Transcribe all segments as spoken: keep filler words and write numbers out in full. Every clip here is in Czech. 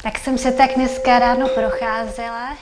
Tak jsem se tak dneska ráno procházela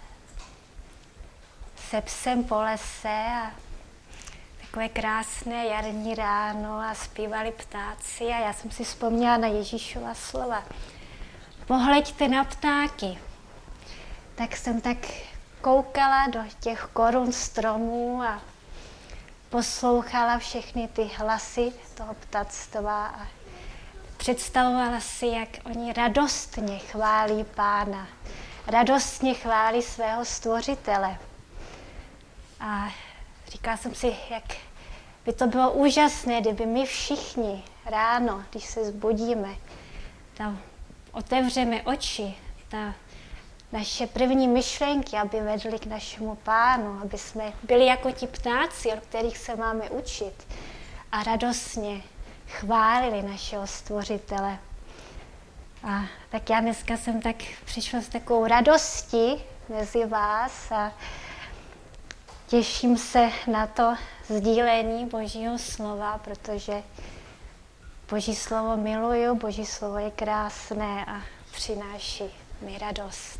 se psem po lese a takové krásné jarní ráno a zpívali ptáci a já jsem si vzpomněla na Ježíšova slova. Pohleďte na ptáky. Tak jsem tak koukala do těch korun stromů a poslouchala všechny ty hlasy toho ptactva a představovala si, jak oni radostně chválí Pána, radostně chválí svého stvořitele. A říkala jsem si, jak by to bylo úžasné, kdyby my všichni ráno, když se zbudíme, tam otevřeme oči, ta naše první myšlenky, aby vedly k našemu Pánu, aby jsme byli jako ti ptáci, od kterých se máme učit a radostně chválili našeho stvořitele. A tak já dneska jsem tak přišla s takovou radostí mezi vás a těším se na to sdílení Božího slova, protože Boží slovo miluju, Boží slovo je krásné a přináší mi radost.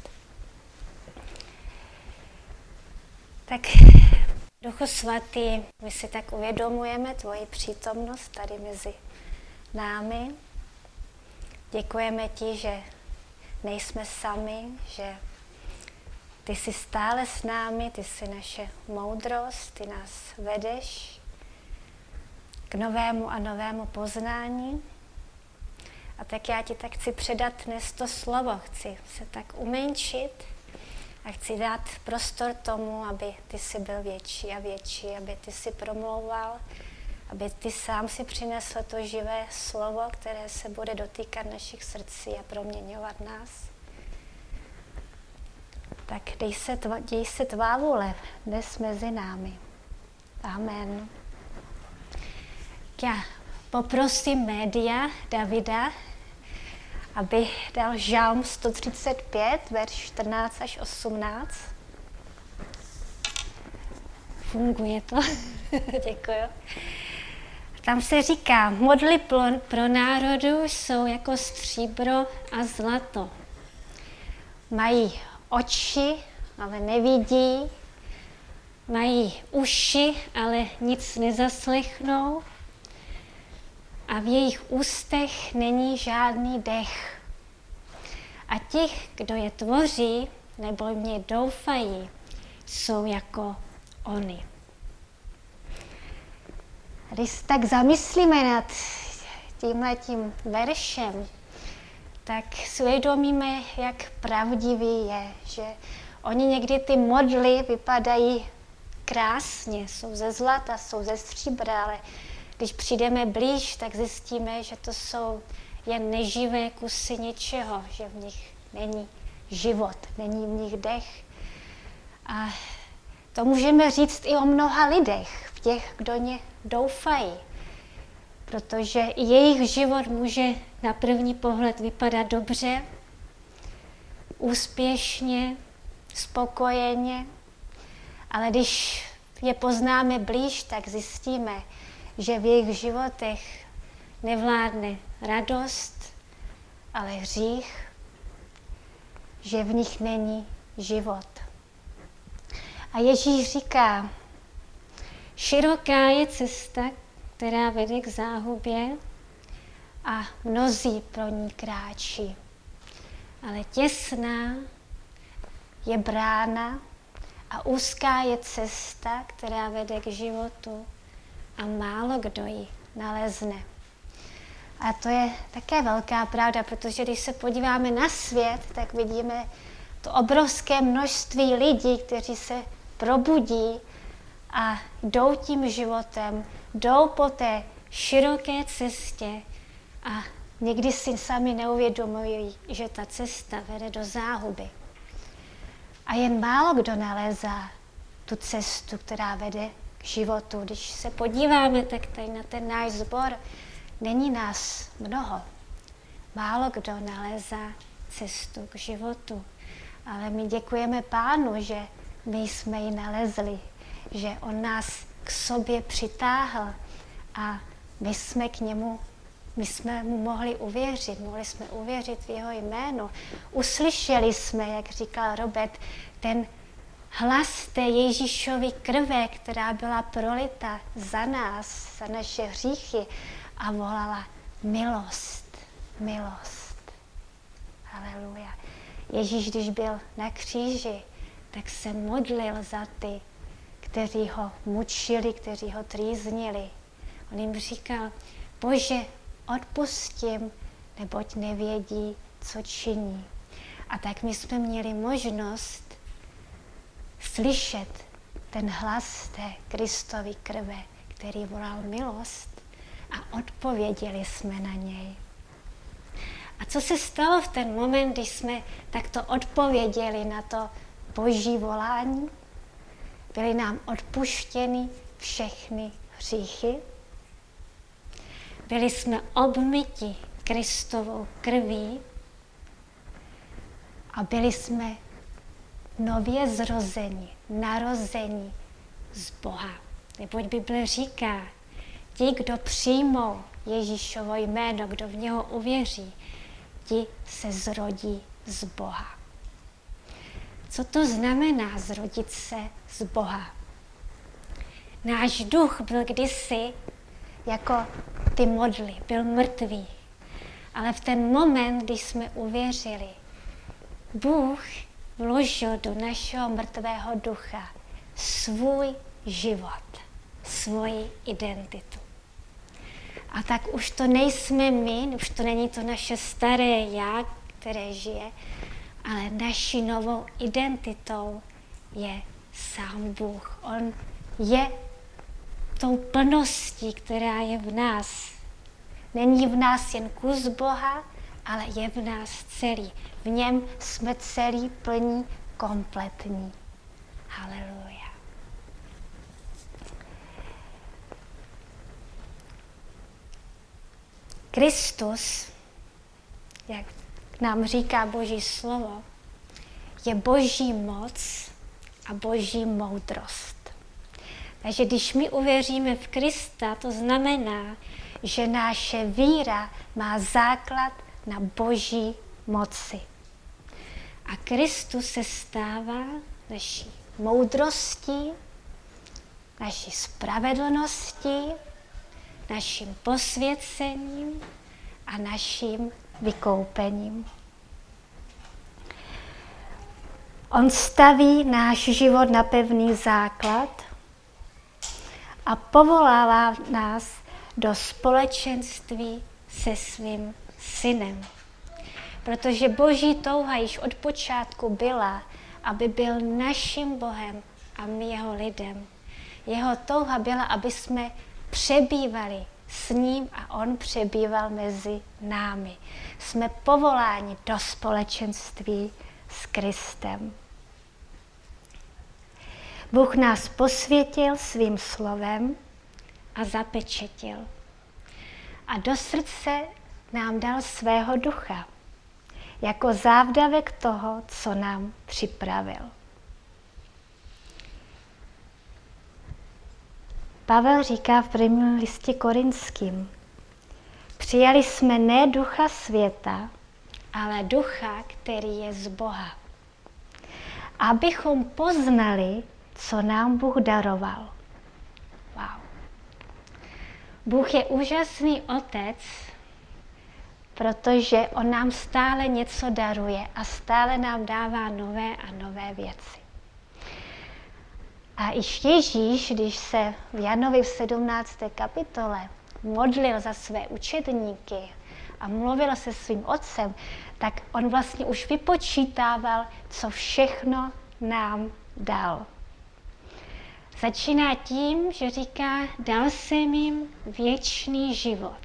Tak Duchu Svatý, my si tak uvědomujeme tvoji přítomnost tady mezi námi. Děkujeme ti, že nejsme sami, že ty jsi stále s námi, ty jsi naše moudrost, ty nás vedeš k novému a novému poznání. A tak já ti tak chci předat dnes to slovo, chci se tak umenšit a chci dát prostor tomu, aby ty jsi byl větší a větší, aby ty jsi promlouval, aby ty sám si přinesl to živé slovo, které se bude dotýkat našich srdcí a proměňovat nás. Tak dej se, tva, děj se tvá vůle dnes mezi námi. Amen. Já poprosím média Davida, aby dal žálm sto třicet pět, verš čtrnáct až osmnáct. Funguje to? Děkuju. Tam se říká, modly pro národu jsou jako stříbro a zlato. Mají oči, ale nevidí. Mají uši, ale nic nezaslechnou. A v jejich ústech není žádný dech. A ti, kdo je tvoří, nebo v ně doufají, jsou jako oni. Když se tak zamyslíme nad tímhletím veršem, tak si uvědomíme, jak pravdivý je, že oni někdy ty modly vypadají krásně, jsou ze zlata, jsou ze stříbra, ale když přijdeme blíž, tak zjistíme, že to jsou jen neživé kusy něčeho, že v nich není život, není v nich dech. A to můžeme říct i o mnoha lidech, v těch, kdo ně doufají. Protože jejich život může na první pohled vypadat dobře, úspěšně, spokojeně, ale když je poznáme blíž, tak zjistíme, že v jejich životech nevládne radost, ale hřích, že v nich není život. A Ježíš říká, široká je cesta, která vede k záhubě a mnozí pro ní kráčí. Ale těsná je brána a úzká je cesta, která vede k životu a málo kdo ji nalezne. A to je také velká pravda, protože když se podíváme na svět, tak vidíme to obrovské množství lidí, kteří se probudí a jdou tím životem, jdou po té široké cestě a někdy si sami neuvědomují, že ta cesta vede do záhuby. A jen málo kdo nalézá tu cestu, která vede k životu. Když se podíváme, tak tady na ten náš sbor není nás mnoho. Málo kdo nalézá cestu k životu. Ale my děkujeme Pánu, že my jsme ji nalezli, že on nás k sobě přitáhl a my jsme k němu my jsme mu mohli uvěřit, mohli jsme uvěřit v jeho jméno. Uslyšeli jsme, jak říkal Robert, ten hlas té Ježíšovy krve, která byla prolita za nás, za naše hříchy a volala milost, milost. Haleluja. Ježíš, když byl na kříži, tak se modlil za ty, kteří ho mučili, kteří ho trýznili. On jim říkal, Bože, odpustím, neboť nevědí, co činí. A tak my jsme měli možnost slyšet ten hlas té Kristovy krve, který volal milost, a odpověděli jsme na něj. A co se stalo v ten moment, když jsme takto odpověděli na to Boží volání? Byly nám odpuštěny všechny hříchy. Byli jsme obmyti Kristovou krví a byli jsme nově zrozeni, narozeni z Boha. Neboť Bible říká, ti, kdo přijmou Ježíšovo jméno, kdo v něho uvěří, ti se zrodí z Boha. Co to znamená zrodit se z Boha? Náš duch byl kdysi jako ty modly, byl mrtvý. Ale v ten moment, když jsme uvěřili, Bůh vložil do našeho mrtvého ducha svůj život, svoji identitu. A tak už to nejsme my, už to není to naše staré já, které žije, ale naší novou identitou je sám Bůh. On je tou plností, která je v nás. Není v nás jen kus Boha, ale je v nás celý. V něm jsme celý, plní, kompletní. Haleluja. Kristus, jak nám říká Boží slovo, je Boží moc a Boží moudrost. Takže když my uvěříme v Krista, to znamená, že naše víra má základ na Boží moci. A Kristus se stává naší moudrostí, naší spravedlností, naším posvěcením a naším vykoupením. On staví náš život na pevný základ a povolává nás do společenství se svým synem. Protože Boží touha již od počátku byla, aby byl naším Bohem a my jeho lidem. Jeho touha byla, aby jsme přebývali s ním a on přebýval mezi námi. Jsme povoláni do společenství s Kristem. Bůh nás posvětil svým slovem a zapečetil. A do srdce nám dal svého ducha, jako závdavek toho, co nám připravil. Pavel říká v prvním listě Korinským, přijali jsme ne ducha světa, ale ducha, který je z Boha. Abychom poznali, co nám Bůh daroval. Wow. Bůh je úžasný otec, protože on nám stále něco daruje a stále nám dává nové a nové věci. A i Ježíš, když se v Janovi v sedmnácté kapitole modlil za své učedníky a mluvil se svým otcem, tak on vlastně už vypočítával, co všechno nám dal. Začíná tím, že říká, dal jsem jim věčný život.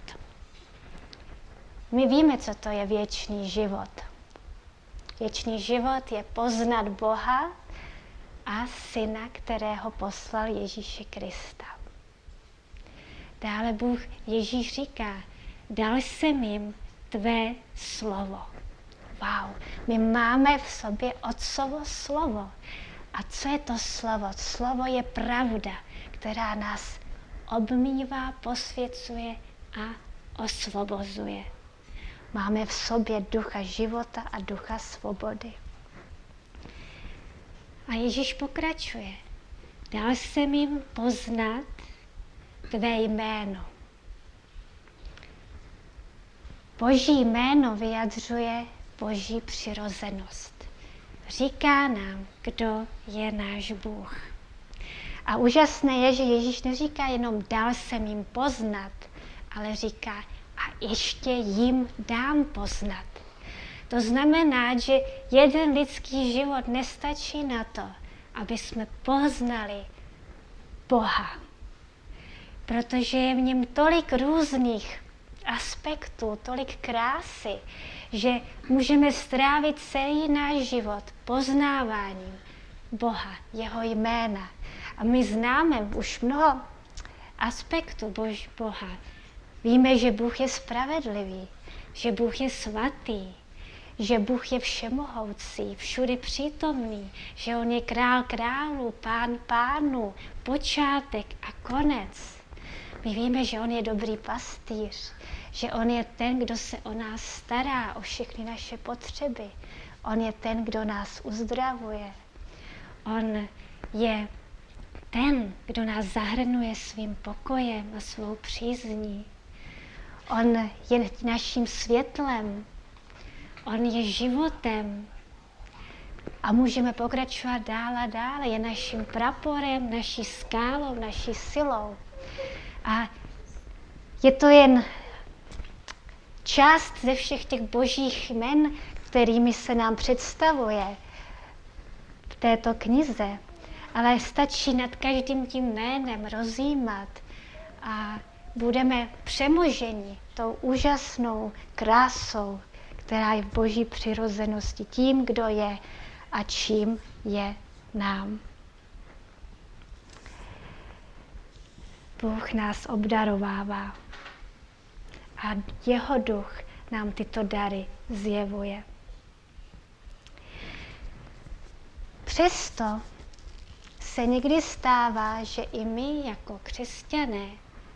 My víme, co to je věčný život. Věčný život je poznat Boha a Syna, kterého poslal Ježíše Krista. Dále Bůh Ježíš říká, dal jsem jim tvé slovo. Wow, my máme v sobě Otcovo slovo. A co je to slovo? Slovo je pravda, která nás obmývá, posvěcuje a osvobozuje. Máme v sobě ducha života a ducha svobody. A Ježíš pokračuje. Dal jsem jim poznat tvé jméno. Boží jméno vyjadřuje Boží přirozenost. Říká nám, kdo je náš Bůh. A úžasné je, že Ježíš neříká jenom dal jsem jim poznat, ale říká a ještě jim dám poznat. To znamená, že jeden lidský život nestačí na to, aby jsme poznali Boha. Protože je v něm tolik různých aspektů, tolik krásy, že můžeme strávit celý náš život poznáváním Boha, jeho jména. A my známe už mnoho aspektů Bož, Boha. Víme, že Bůh je spravedlivý, že Bůh je svatý, že Bůh je všemohoucí, všudy přítomný, že on je král králů, pán pánů, počátek a konec. My víme, že on je dobrý pastýř, že on je ten, kdo se o nás stará, o všechny naše potřeby. On je ten, kdo nás uzdravuje. On je ten, kdo nás zahrnuje svým pokojem a svou přízní. On je naším světlem. On je životem. A můžeme pokračovat dál a dál. Je naším praporem, naší skálou, naší silou. A je to jen část ze všech těch božích jmen, kterými se nám představuje v této knize. Ale stačí nad každým tím jménem rozjímat a budeme přemoženi tou úžasnou krásou, která je v boží přirozenosti, tím, kdo je a čím je nám. Bůh nás obdarovává a jeho duch nám tyto dary zjevuje. Přesto se někdy stává, že i my jako křesťané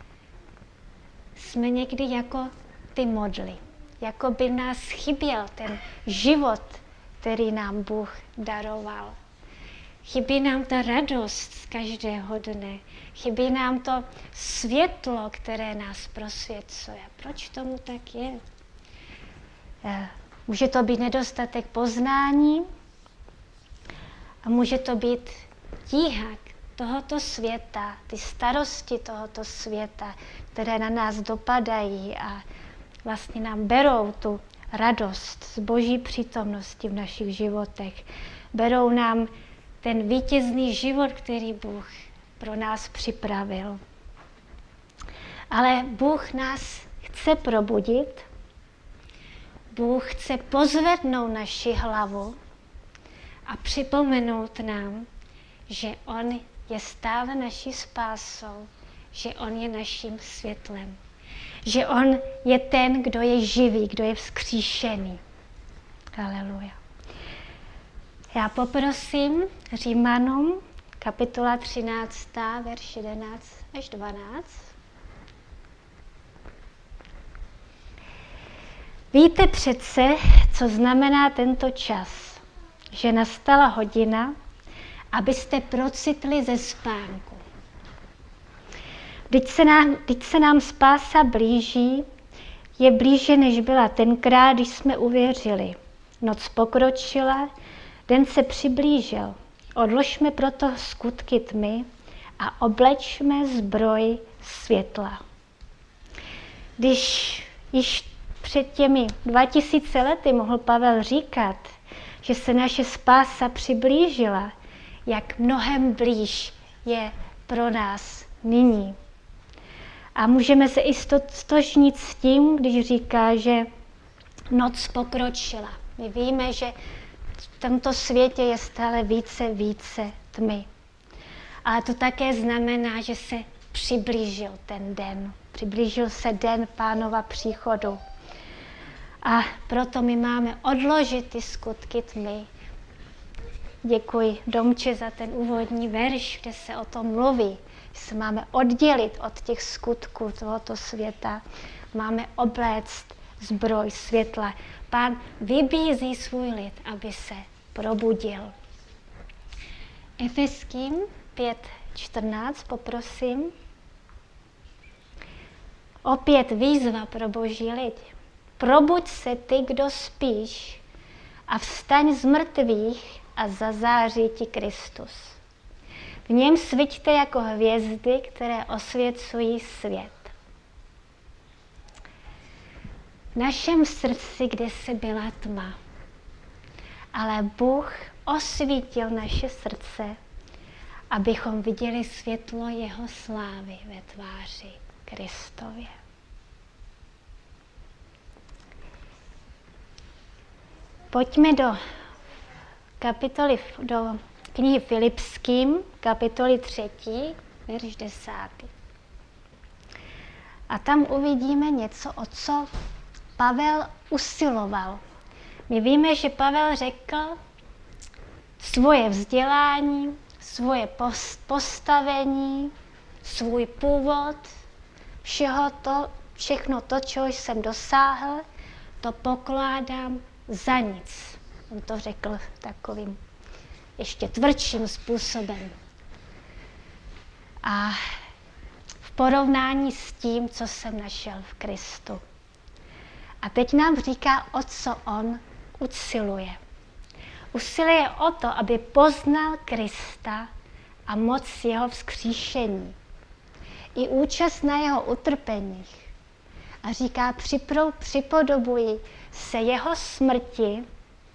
jsme někdy jako ty modly. Jako by nás chyběl ten život, který nám Bůh daroval. Chybí nám ta radost z každého dne. Chybí nám to světlo, které nás prosvěcuje. Proč tomu tak je? Může to být nedostatek poznání a může to být tíha tohoto světa, ty starosti tohoto světa, které na nás dopadají a vlastně nám berou tu radost z boží přítomnosti v našich životech. Berou nám ten vítězný život, který Bůh pro nás připravil. Ale Bůh nás chce probudit, Bůh chce pozvednout naši hlavu a připomenout nám, že on je stále naší spásou, že on je naším světlem, že on je ten, kdo je živý, kdo je vzkříšený. Haleluja. Já poprosím Římanům, kapitola třináctá, verš jedenáct až dvanáct. Víte přece, co znamená tento čas, že nastala hodina, abyste procitli ze spánku. Vždyť se nám, vždyť se nám spása blíží, je blíže, než byla tenkrát, když jsme uvěřili. Noc pokročila, den se přiblížil. Odložme proto skutky tmy a oblečme zbroj světla. Když již před těmi dva tisíce lety mohl Pavel říkat, že se naše spása přiblížila, jak mnohem blíž je pro nás nyní. A můžeme se i stotožnit s tím, když říká, že noc pokročila. My víme, že v tomto světě je stále více, více tmy. Ale to také znamená, že se přiblížil ten den. Přiblížil se den Pánova příchodu. A proto my máme odložit ty skutky tmy. Děkuji Domče za ten úvodní verš, kde se o tom mluví. Že se máme oddělit od těch skutků tohoto světa. máme obléct zbroj světla. Pán vybízí svůj lid, aby se probudil. Efeským pět čtrnáct, poprosím. Opět výzva pro Boží lid. Probuď se ty, kdo spíš, a vstaň z mrtvých a zazáří ti Kristus. V něm sviťte jako hvězdy, které osvěcují svět. V našem srdci kdysi byla tma, ale Bůh osvítil naše srdce, abychom viděli světlo jeho slávy ve tváři Kristově. Pojďme do kapitoly, do knihy Filipským, kapitoly třetí, verš desátý. A tam uvidíme něco, o co Pavel usiloval. My víme, že Pavel řekl svoje vzdělání, svoje postavení, svůj původ, všeho to, všechno to, čeho jsem dosáhl, to pokládám za nic. On to řekl takovým ještě tvrdším způsobem. A v porovnání s tím, co jsem našel v Kristu. A teď nám říká, o co on usiluje. Usiluje o to, aby poznal Krista a moc jeho vzkříšení. I účast na jeho utrpeních. A říká, připrou, připodobuji se jeho smrti,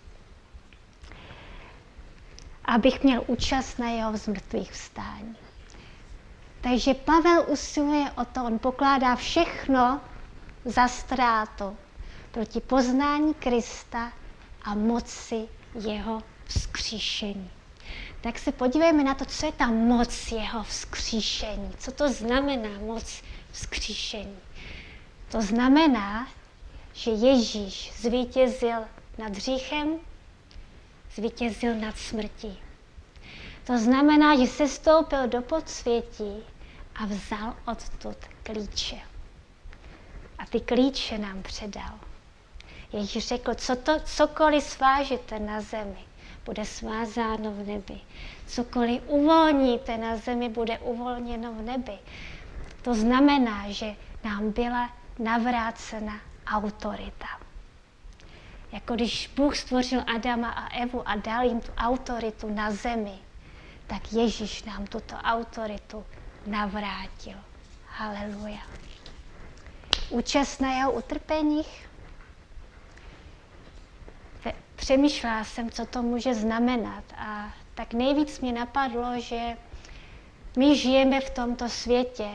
abych měl účast na jeho zmrtvých vstání. Takže Pavel usiluje o to, on pokládá všechno za ztrátu proti poznání Krista a moci jeho vzkříšení. Tak se podívejme na to, co je ta moc jeho vzkříšení. Co to znamená moc vzkříšení? To znamená, že Ježíš zvítězil nad hříchem, zvítězil nad smrtí. To znamená, že se stoupil do podsvětí a vzal odtud klíče. A ty klíče nám předal. Ježíš řekl, co to, cokoliv svážete na zemi, bude svázáno v nebi. Cokoliv uvolníte na zemi, bude uvolněno v nebi. To znamená, že nám byla navrácena autorita. Jako když Bůh stvořil Adama a Evu a dal jim tu autoritu na zemi, tak Ježíš nám tuto autoritu navrátil. Haleluja. Účast na jeho utrpeních. Přemýšlela jsem, co to může znamenat. A tak nejvíc mě napadlo, že my žijeme v tomto světě.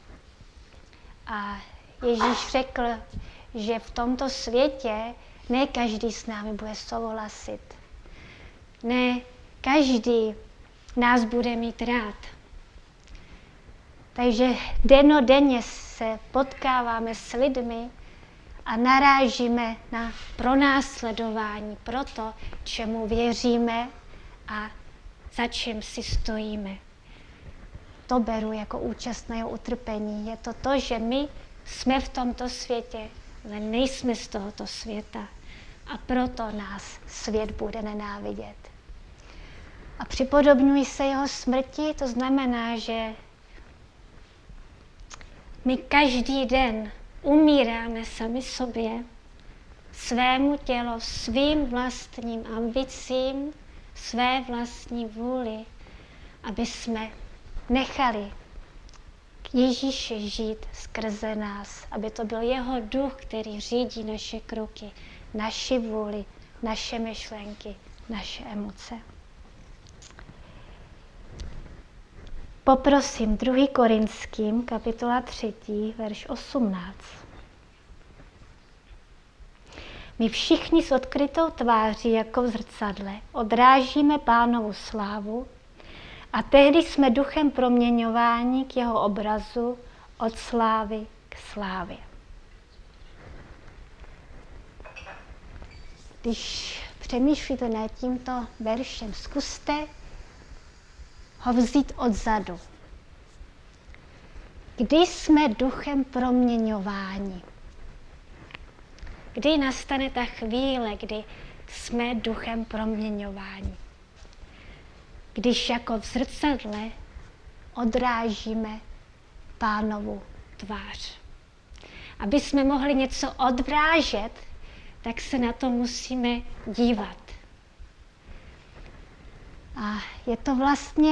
A Ježíš řekl, že v tomto světě ne každý s námi bude souhlasit. Ne každý nás bude mít rád. Takže dennodenně se potkáváme s lidmi a narážíme na pronásledování pro to, čemu věříme a za čím si stojíme. To beru jako účast na jeho utrpení. Je to to, že my jsme v tomto světě, ale nejsme z tohoto světa. A proto nás svět bude nenávidět. A připodobňuji se jeho smrti, to znamená, že my každý den umíráme sami sobě, svému tělu, svým vlastním ambicím, své vlastní vůli, aby jsme nechali Ježíše žít skrze nás, aby to byl jeho duch, který řídí naše kroky, naši vůli, naše myšlenky, naše emoce. Poprosím druhý Korinským, kapitola třetí, verš osmnáct. My všichni s odkrytou tváří jako v zrcadle odrážíme Pánovu slávu a tehdy jsme duchem proměňováni k jeho obrazu od slávy k slávě. Když přemýšlíte nad tímto veršem, zkuste ho vzít odzadu. Kdy jsme duchem proměňováni? Kdy nastane ta chvíle, kdy jsme duchem proměňováni. Když jako v zrcadle odrážíme Pánovu tvář. Aby jsme mohli něco odrážet, tak se na to musíme dívat. A je to vlastně,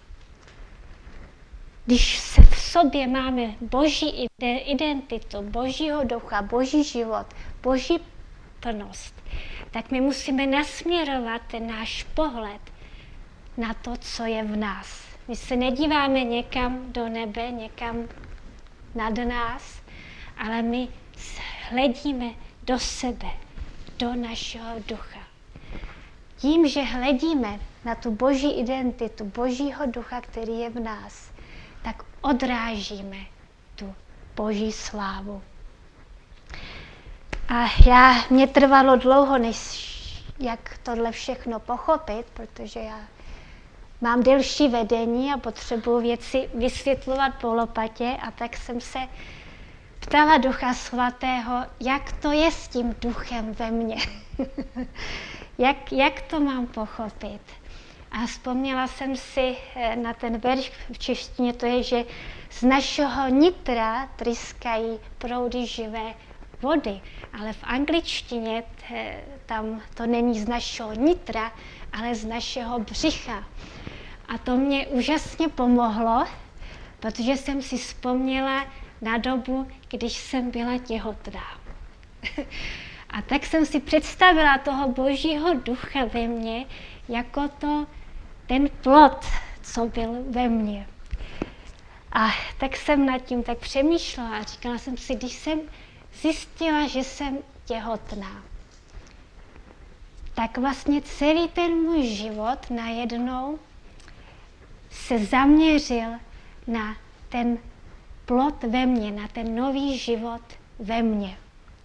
když se v sobě máme boží identitu, božího ducha, boží život, boží plnost, tak my musíme nasměrovat ten náš pohled na to, co je v nás. My se nedíváme někam do nebe, někam nad nás, ale my hledíme do sebe, do našeho ducha. Tím, že hledíme na tu boží identitu, božího ducha, který je v nás, tak odrážíme tu boží slávu. A já, mě trvalo dlouho, než jak tohle všechno pochopit, protože já mám delší vedení a potřebuji věci vysvětlovat po lopatě, a tak jsem se ptala Ducha Svatého, jak to je s tím duchem ve mně. jak, jak to mám pochopit? A vzpomněla jsem si na ten verš v češtině, to je, že z našeho nitra tryskají proudy živé vody. Ale v angličtině tam to není z našeho nitra, ale z našeho břicha. A to mě úžasně pomohlo, protože jsem si vzpomněla na dobu, když jsem byla těhotná. A tak jsem si představila toho božího ducha ve mně jako to, ten plod, co byl ve mně. A tak jsem nad tím tak přemýšlela a říkala jsem si, když jsem zjistila, že jsem těhotná, tak vlastně celý ten můj život najednou se zaměřil na ten plod ve mně, na ten nový život ve mně.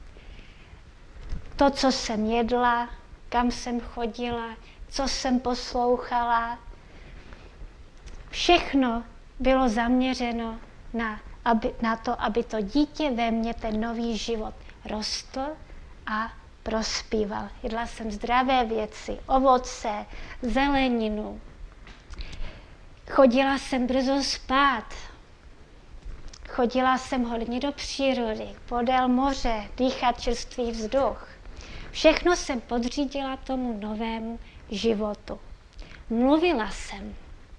To, co jsem jedla, kam jsem chodila, co jsem poslouchala, všechno bylo zaměřeno na, aby, na to, aby to dítě ve mně, ten nový život, rostl a prospíval. Jedla jsem zdravé věci, ovoce, zeleninu. Chodila jsem brzo spát. Chodila jsem hodně do přírody, podél moře, dýchat čerstvý vzduch. Všechno jsem podřídila tomu novému životu. Mluvila jsem.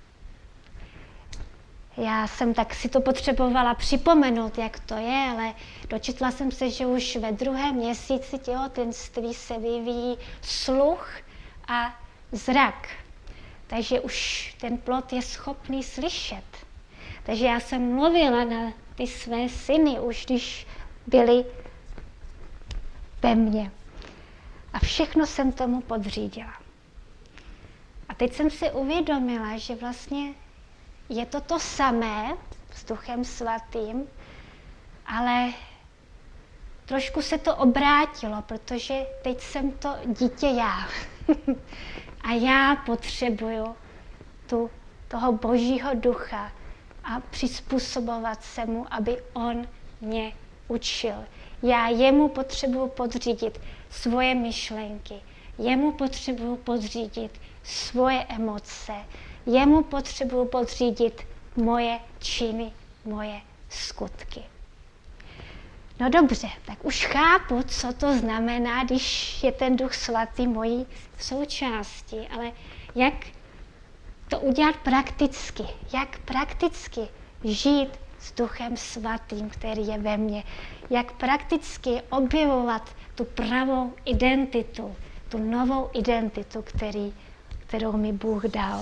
Já jsem tak si to potřebovala připomenout, jak to je, ale dočetla jsem se, že už ve druhém měsíci těhotenství se vyvíjí sluch a zrak. Takže už ten plod je schopný slyšet. Takže já jsem mluvila na ty své syny, už když byli ve mně. A všechno jsem tomu podřídila. A teď jsem si uvědomila, že vlastně je to to samé s Duchem Svatým, ale trošku se to obrátilo, protože teď jsem to dítě já. A já potřebuju tu, toho Božího ducha a přizpůsobovat se mu, aby on mě učil. Já jemu potřebuju podřídit svoje myšlenky, jemu potřebuju podřídit svoje emoce, jemu potřebuju podřídit moje činy, moje skutky. No dobře, tak už chápu, co to znamená, když je ten Duch Svatý mojí součástí, ale jak to udělat prakticky? Jak prakticky žít s Duchem Svatým, který je ve mně? Jak prakticky objevovat tu pravou identitu, tu novou identitu, který, kterou mi Bůh dal?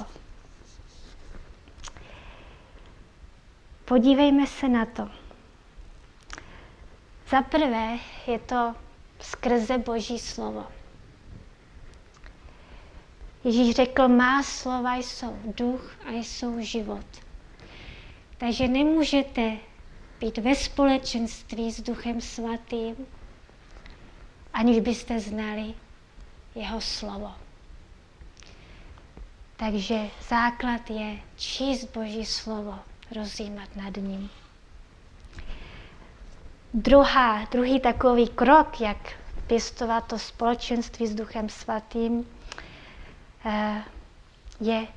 Podívejme se na to. Za prvé je to skrze Boží slovo. Ježíš řekl, má slova jsou duch a jsou život. Takže nemůžete být ve společenství s Duchem Svatým, aniž byste znali jeho slovo. Takže základ je číst Boží slovo, rozjímat nad ním. Druhá, druhý takový krok, jak pěstovat to společenství s Duchem Svatým, je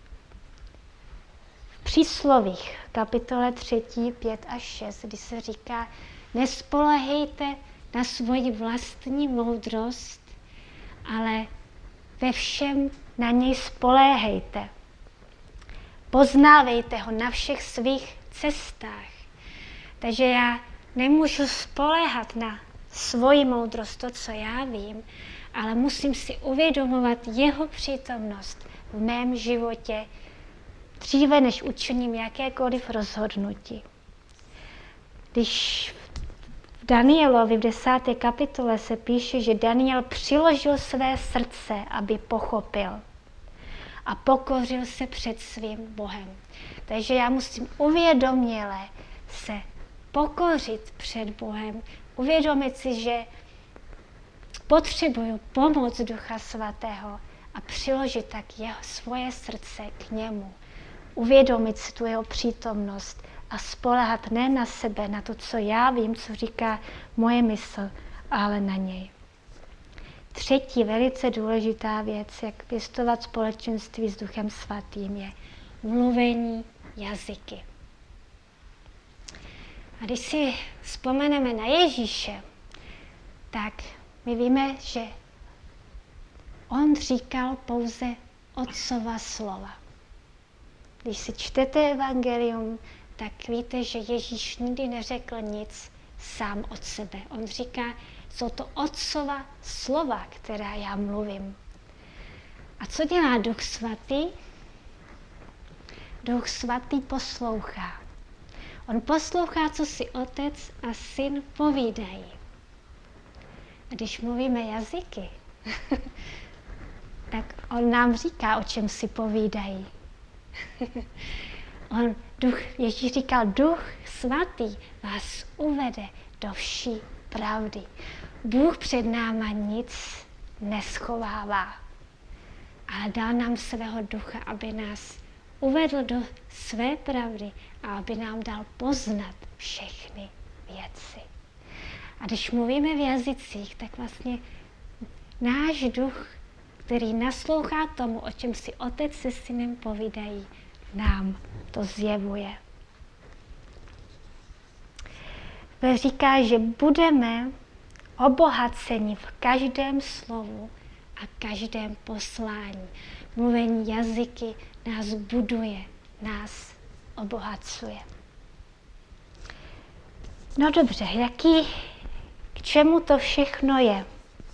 v Příslovích, kapitole třetí, pět a šest, kdy se říká, nespolehejte na svoji vlastní moudrost, ale ve všem na něj spoléhejte. Poznávejte ho na všech svých cestách. Takže já nemůžu spoléhat na svoji moudrost, to, co já vím, ale musím si uvědomovat jeho přítomnost v mém životě dříve, než učiním jakékoliv rozhodnutí. Když v Danielovi v desáté kapitole se píše, že Daniel přiložil své srdce, aby pochopil a pokořil se před svým Bohem. Takže já musím uvědoměle se pokořit před Bohem, uvědomit si, že potřebuju pomoc Ducha Svatého a přiložit tak jeho, svoje srdce k němu. Uvědomit si tu jeho přítomnost a spoléhat ne na sebe, na to, co já vím, co říká moje mysl, ale na něj. Třetí velice důležitá věc, jak pěstovat společenství s Duchem Svatým, je mluvení jazyky. A když si vzpomeneme na Ježíše, tak my víme, že on říkal pouze Otcova slova. Když si čtete evangelium, tak víte, že Ježíš nikdy neřekl nic sám od sebe. On říká, jsou to Otcova slova, která já mluvím. A co dělá Duch Svatý? Duch Svatý poslouchá. On poslouchá, co si Otec a Syn povídají. A když mluvíme jazyky, tak on nám říká, o čem si povídají. On, duch, Ježíš říkal, Duch Svatý vás uvede do vší pravdy. Bůh před náma nic neschovává, ale dal nám svého ducha, aby nás uvedl do své pravdy a aby nám dal poznat všechny věci. A když mluvíme v jazycích, tak vlastně náš duch, který naslouchá tomu, o čem si Otec se Synem povídají, nám to zjevuje. Bůh říká, že budeme obohaceni v každém slovu a každém poslání. Mluvení jazyky nás buduje, nás obohacuje. No dobře, jaký, k čemu to všechno je?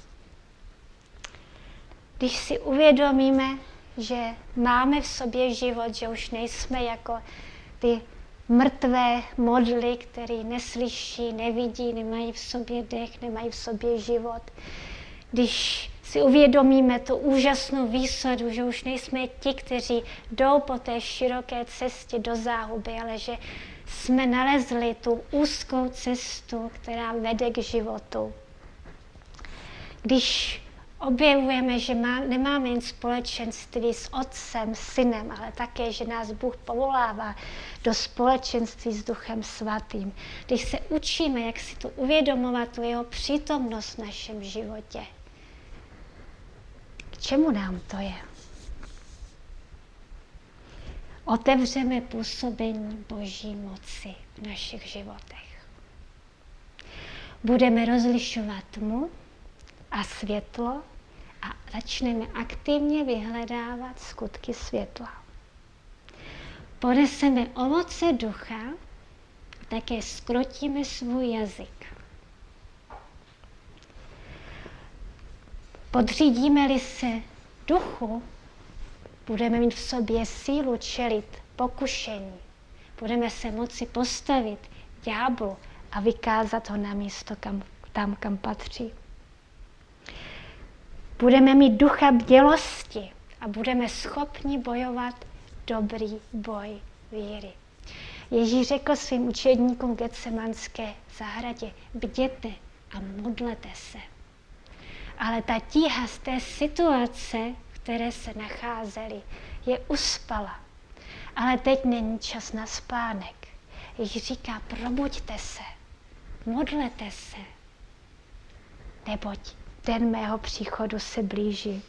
Když si uvědomíme, že máme v sobě život, že už nejsme jako ty mrtvé modly, který neslyší, nevidí, nemají v sobě dech, nemají v sobě život. Když si uvědomíme tu úžasnou výsadu, že už nejsme ti, kteří jdou po té široké cestě do záhuby, ale že jsme nalezli tu úzkou cestu, která vede k životu. Když objevujeme, že má, nemáme jen společenství s Otcem, Synem, ale také, že nás Bůh povolává do společenství s Duchem Svatým. Když se učíme, jak si to uvědomovat, tu jeho přítomnost v našem životě. K čemu nám to je? Otevřeme působení Boží moci v našich životech. Budeme rozlišovat tmu a světlo a začneme aktivně vyhledávat skutky světla. Poneseme ovoce ducha, také zkrotíme svůj jazyk. Podřídíme-li se duchu, budeme mít v sobě sílu čelit pokušení. Budeme se moci postavit ďáblu a vykázat ho na místo, kam, tam, kam patří. Budeme mít ducha bdělosti a budeme schopni bojovat dobrý boj víry. Ježíš řekl svým učedníkům v Getsemanské zahradě, bděte a modlete se. Ale ta tíha z té situace, v které se nacházeli, je uspala. Ale teď není čas na spánek. Ježíš říká, probuďte se, modlete se. neboť den mého příchodu se blíží.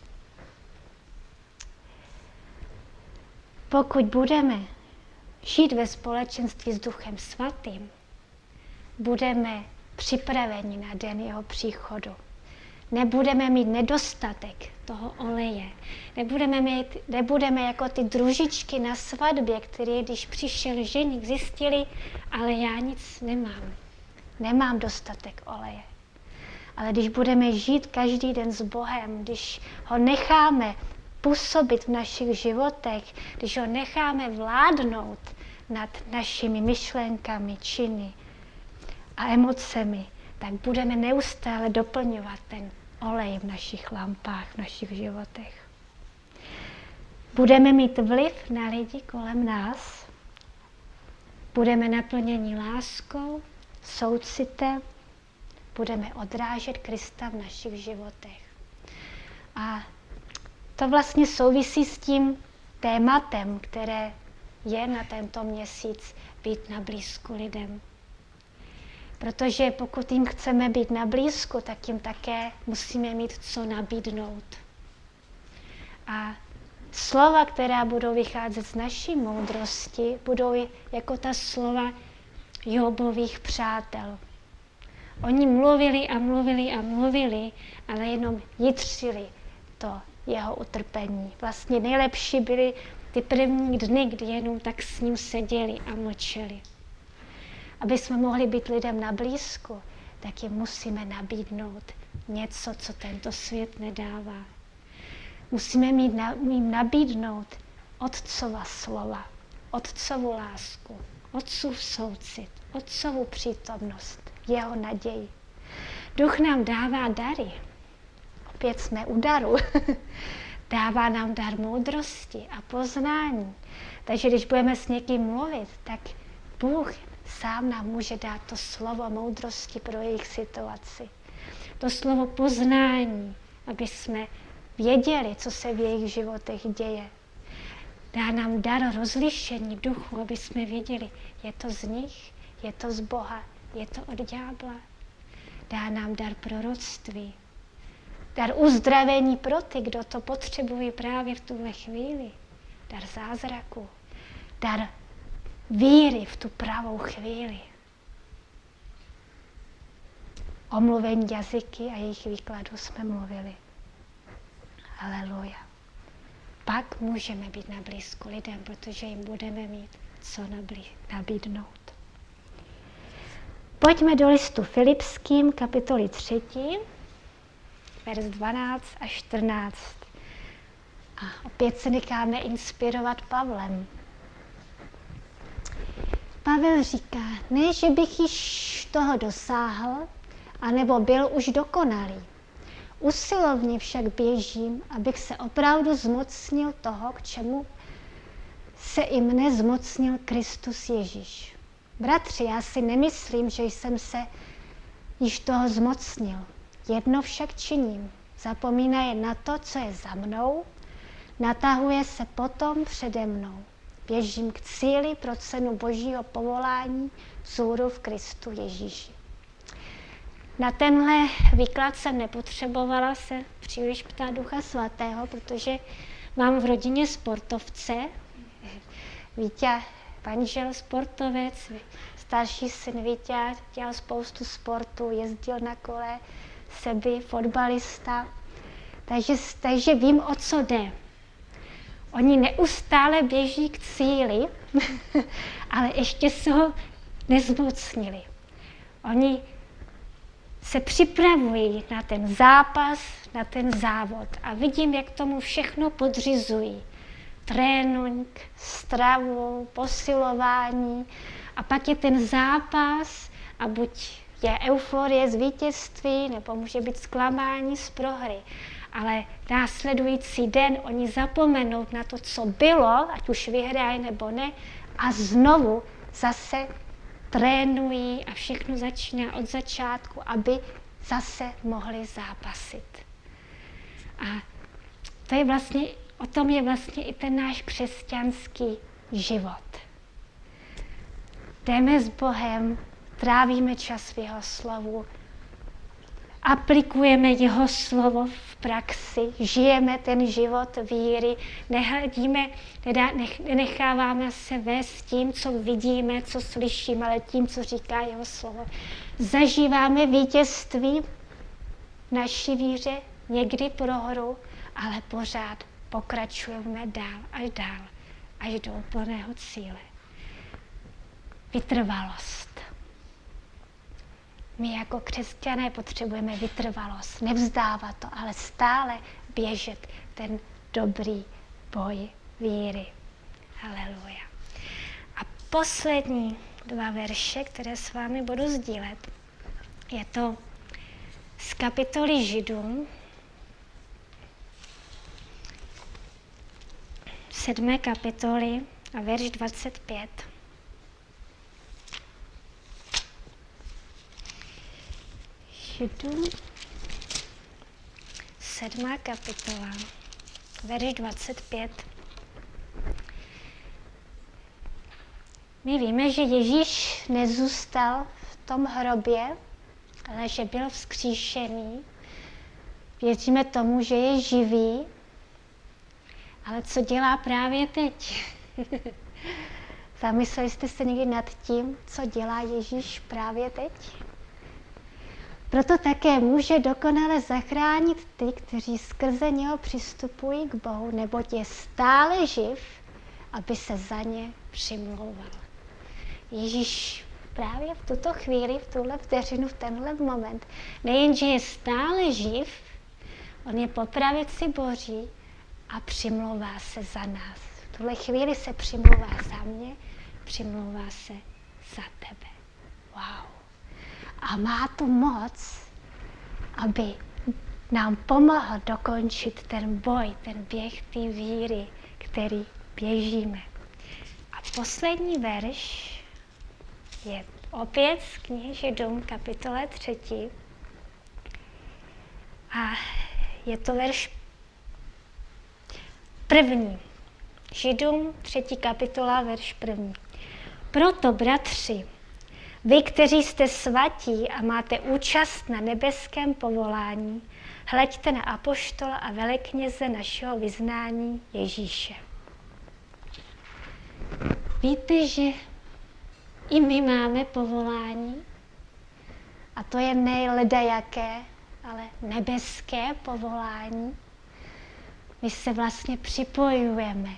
Pokud budeme žít ve společenství s Duchem Svatým, budeme připraveni na den jeho příchodu. Nebudeme mít nedostatek toho oleje. Nebudeme, mít, nebudeme jako ty družičky na svatbě, které když přišel ženich, zjistili, ale já nic nemám. Nemám dostatek oleje. Ale když budeme žít každý den s Bohem, když ho necháme působit v našich životech, když ho necháme vládnout nad našimi myšlenkami, činy a emocemi, tak budeme neustále doplňovat ten olej v našich lampách, v našich životech. Budeme mít vliv na lidi kolem nás, budeme naplněni láskou, soucitem, budeme odrážet Krista v našich životech. A to vlastně souvisí s tím tématem, které je na tento měsíc být na blízku lidem. Protože pokud jim chceme být na blízku, tak jim také musíme mít co nabídnout. A slova, která budou vycházet z naší moudrosti, budou jako ta slova Jobových přátel. Oni mluvili a mluvili a mluvili, ale jenom jitřili to jeho utrpení. Vlastně nejlepší byly ty první dny, kdy jenom tak s ním seděli a mlčeli. Aby jsme mohli být lidem na blízku, tak jim musíme nabídnout něco, co tento svět nedává. Musíme mít na, jim nabídnout Otcova slova, Otcovu lásku, Otcův soucit, Otcovu přítomnost, jeho naději. Duch nám dává dary. Opět jsme u daru. Dává nám dar moudrosti a poznání. Takže když budeme s někým mluvit, tak Bůh sám nám může dát to slovo moudrosti pro jejich situaci. To slovo poznání, aby jsme věděli, co se v jejich životech děje. Dá nám dar rozlišení duchu, aby jsme věděli, je to z nich, je to z Boha, je to od ďábla. Dá nám dar proroctví. Dar uzdravení pro ty, kdo to potřebují právě v tuhle chvíli. Dar zázraku. Dar víry v tu pravou chvíli. O mluvení jazyky a jejich výkladu jsme mluvili. Haleluja. Pak můžeme být na blízku lidem, protože jim budeme mít co nabídnout. Pojďme do listu Filipským, kapitoly třetí, verš dvanáct a čtrnáct. A opět se necháme inspirovat Pavlem. Pavel říká, ne, že bych již toho dosáhl, anebo byl už dokonalý. Usilovně však běžím, abych se opravdu zmocnil toho, k čemu se i mne zmocnil Kristus Ježíš. Bratři, já si nemyslím, že jsem se již toho zmocnil. Jedno však činím. Zapomínaje na to, co je za mnou, natahuje se potom přede mnou. Běžím k cíli pro cenu Božího povolání vzhůru v Kristu Ježíši. Na tenhle výklad jsem nepotřebovala se příliš ptát Ducha Svatého, protože mám v rodině sportovce. Vítě, manžel sportovec, starší syn Vítě, dělal spoustu sportu, jezdil na kole, Sebi, fotbalista. Takže, takže vím, o co jde. Oni neustále běží k cíli, ale ještě se ho nezmocnili. Oni se připravují na ten zápas, na ten závod a vidím, jak tomu všechno podřizují. Trénink, stravu, posilování a pak je ten zápas a buď je euforie z vítězství, nebo může být zklamání z prohry. Ale následující den oni zapomenou na to, co bylo, ať už vyhrají nebo ne, a znovu zase trénují a všechno začíná od začátku, aby zase mohli zápasit. A to je vlastně, o tom je vlastně i ten náš křesťanský život. Jdeme s Bohem, trávíme čas v jeho slovu aplikujeme jeho slovo v praxi, žijeme ten život víry, nehledíme, nenecháváme se vést tím, co vidíme, co slyšíme, ale tím, co říká jeho slovo. Zažíváme vítězství v naší víře, někdy prohru, ale pořád pokračujeme dál až dál, až do úplného cíle. Vytrvalost. My jako křesťané potřebujeme vytrvalost, nevzdávat to, ale stále běžet ten dobrý boj víry. Haleluja. A poslední dva verše, které s vámi budu sdílet, je to z kapitoly Židům, sedmé kapitoly a verš dvacet pět. Židům, sedmá kapitola, verš dvacet pět. My víme, že Ježíš nezůstal v tom hrobě, ale že byl vzkříšený. Věříme tomu, že je živý, ale co dělá právě teď? Zamysleli jste se někdy nad tím, co dělá Ježíš právě teď? Proto také může dokonale zachránit ty, kteří skrze něho přistupují k Bohu, neboť je stále živ, aby se za ně přimlouval. Ježíš právě v tuto chvíli, v tuhle vteřinu, v tenhle moment, nejenže je stále živ, on je po pravici Boží a přimlouvá se za nás. V tuhle chvíli se přimlouvá za mě, přimlouvá se za tebe. Wow. A má tu moc, aby nám pomohl dokončit ten boj, ten běh té víry, který běžíme. A poslední verš je opět z knihy Židům, kapitole třetí. A je to verš první. Židům, třetí kapitola, verš první. Proto, bratři, vy, kteří jste svatí a máte účast na nebeském povolání, hleďte na apoštola a velekněze našeho vyznání Ježíše. Víte, že i my máme povolání, a to je nejledajaké, ale nebeské povolání. My se vlastně připojujeme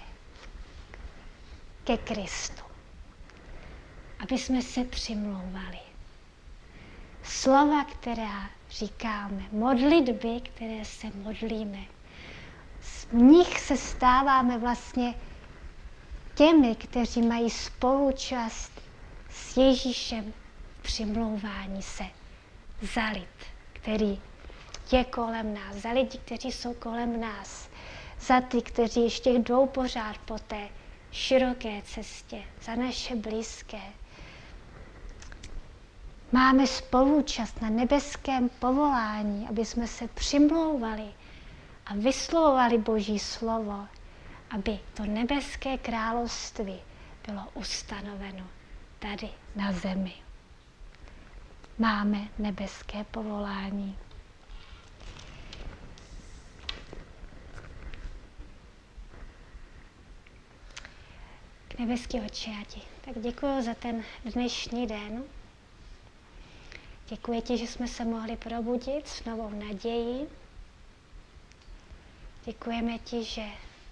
ke Kristu, aby jsme se přimlouvali. Slova, která říkáme, modlitby, které se modlíme, z nich se stáváme vlastně těmi, kteří mají spoluúčast s Ježíšem v přimlouvání se za lid, který je kolem nás, za lidi, kteří jsou kolem nás, za ty, kteří ještě jdou pořád po té široké cestě, za naše blízké. Máme spoluúčast na nebeském povolání, aby jsme se přimlouvali a vyslovovali Boží slovo, aby to nebeské království bylo ustanoveno tady na zemi. Máme nebeské povolání. Nebeský Otče, já ti tak děkuji za ten dnešní den. Děkuji ti, že jsme se mohli probudit s novou nadějí. Děkujeme ti, že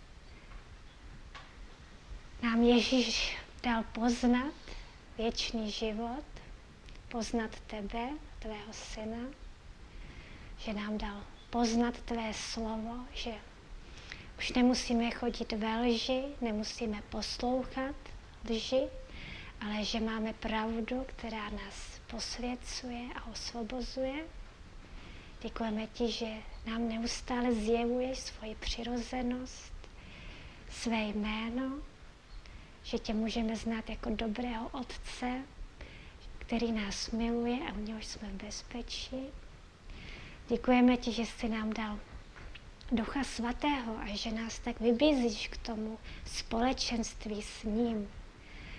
nám Ježíš dal poznat věčný život, poznat tebe, tvého syna, že nám dal poznat tvé slovo, že už nemusíme chodit ve lži, nemusíme poslouchat lži, ale že máme pravdu, která nás posvěcuje a osvobozuje. Děkujeme ti, že nám neustále zjevuješ svoji přirozenost, své jméno, že tě můžeme znát jako dobrého Otce, který nás miluje a u něhož jsme v bezpečí. Děkujeme ti, že jsi nám dal Ducha Svatého a že nás tak vybízíš k tomu společenství s ním.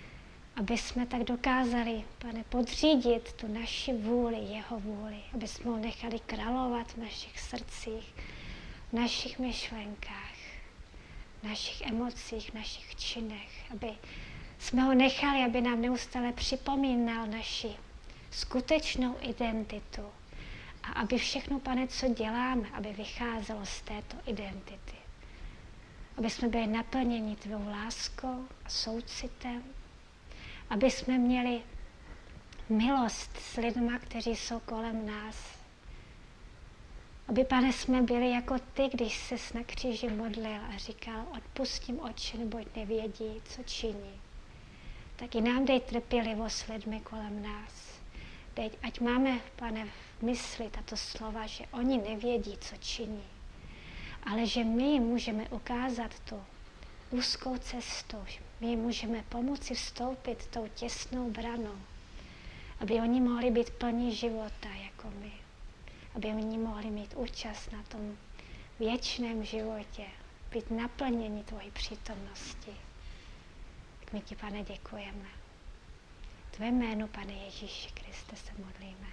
aby jsme tak dokázali, Pane, podřídit tu naši vůli, jeho vůli, aby jsme ho nechali královat v našich srdcích, v našich myšlenkách, v našich emocích, v našich činech, aby jsme ho nechali, aby nám neustále připomínal naši skutečnou identitu a aby všechno, Pane, co děláme, aby vycházelo z této identity. Aby jsme byli naplněni tvou láskou a soucitem, aby jsme měli milost s lidma, kteří jsou kolem nás. Aby, Pane, jsme byli jako ty, když ses na kříži modlil a říkal, odpustím oči, neboť nevědí, co činí. Tak i nám dej trpělivost s lidmi kolem nás. Dej, ať máme, Pane, v mysli tato slova, že oni nevědí, co činí, ale že my jim můžeme ukázat tu úzkou cestu, že my jim můžeme pomoci vstoupit tou těsnou branou, aby oni mohli být plní života jako my, aby oni mohli mít účast na tom věčném životě, být naplněni tvojí přítomnosti. Tak my ti, Pane, děkujeme. Tvé jméno, Pane Ježíši Kriste, se modlíme.